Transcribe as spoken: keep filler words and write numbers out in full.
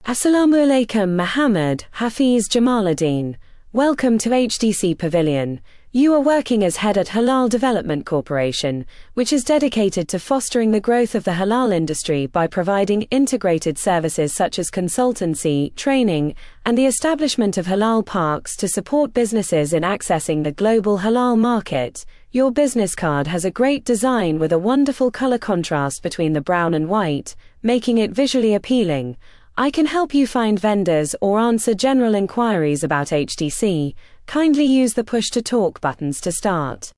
Assalamu alaikum Muhammad Hafiz Jamaluddin. Welcome to H D C Pavilion. You are working as head at Halal Development Corporation, which is dedicated to fostering the growth of the halal industry by providing integrated services such as consultancy, training, and the establishment of halal parks to support businesses in accessing the global halal market. Your business card has a great design with a wonderful color contrast between the brown and white, making it visually appealing. I can help you find vendors or answer general inquiries about H D C. Kindly use the push to talk buttons to start.